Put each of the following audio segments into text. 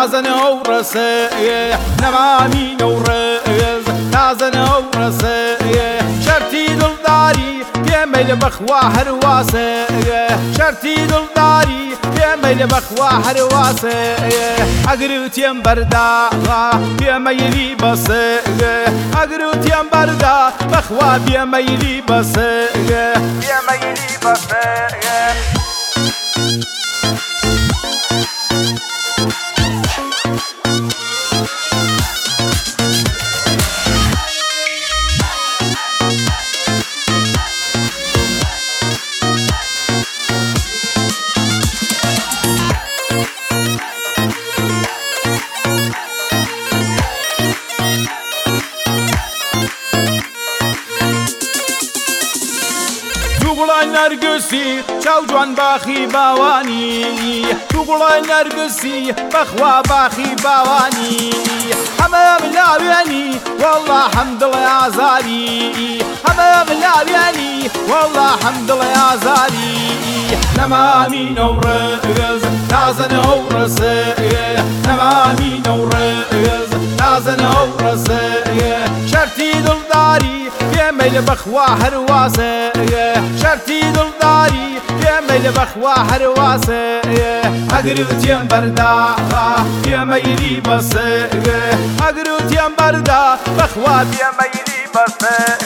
نازنه و رسه نمامین و رز نازنه و رسه شرطی دلداری بيميل بخوا هرواسه شرطي دلداري بيميل بخوا هرواسه اقروت يم بردا بيميلي بس اقروت يم بردا بخوا بيميلي بس بيميلي بس توقڵای نەرگسی چاو جوان باخی باوانی توقڵای نەرگسی بەخوا باخی باوانی هەمە ملاوێنی وەڵڵا حەمدڵی ئازاری هەمە ملاوێنی وەڵڵا حەمدڵی ئازاری نەمامینە و ڕێز نازەنە و ڕسێ نەمامینە و ڕێز نازەنە و ڕسێ شەرتی دڵداری بيميل بخوا هرواسه شرطي دلداري بيميل بخوا هرواسه اقروت يم بردا بيميلي بس اقروت يم بردا بخوا بيميلي بس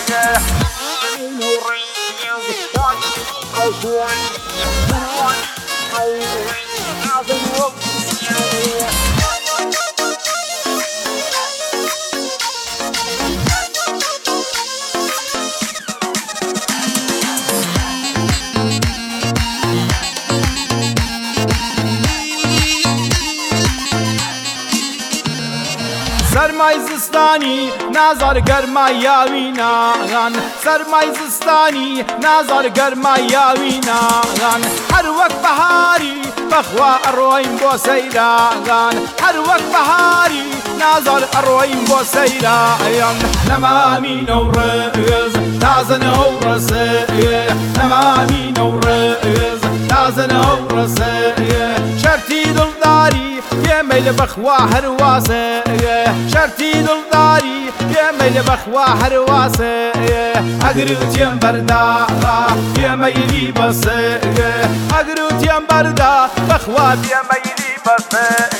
سرمای زستانی نازار گرمای یاوینان سرمای زستانی نازار گرمای یاوینان هر وقت بهاری بخوا ارویم بو سیران هر وقت بهاری نازار ارویم بو سیران نمامین و رز نازنه و رسه نمامین و رز نازنه و رسه شرطی دلداری بيميل بخوا هرواسه شرطي دلداري بيميل بخوا هرواسه اقروت يم بردا بيميلي بس اقروت يم بردا بخوا بيميلي بس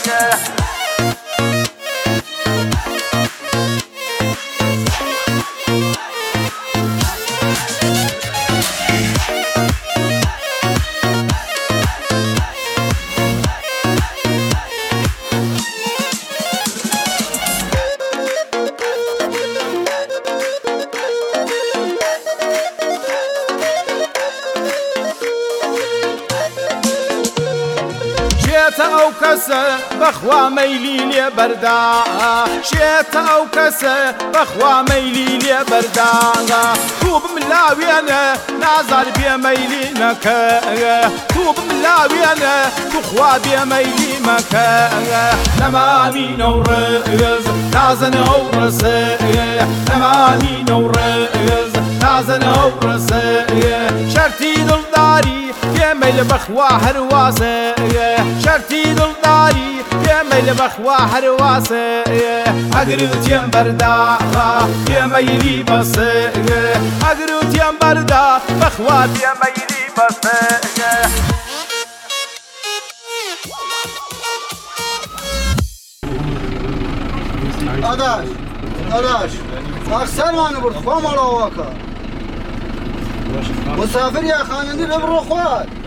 او كسه بخوا ميلي لي بردا شيت او كسه بخوا ميلي لي بردا توب ملاوي انا نازل بيميلي مكا توب ملاوي انا تخوا بيميلي مكا نمامين ورز نازن ورز نمامين ورز نازن ورز شرطي دلداري بيميل بخوا هرواسه شرطي دلداري بيميل بخوا هرواسه اقروت يم بردا بيميلي بس اقروت يم بردا بخوا بيميلي بس داداش اکثر منو برد خواه مالا واکا مسافر یا خانندی ببرو خواه